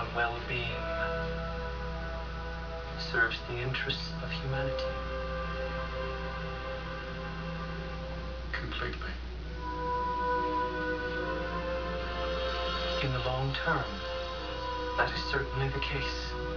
on well-being serves the interests of humanity. Completely. In the long term, that is certainly the case.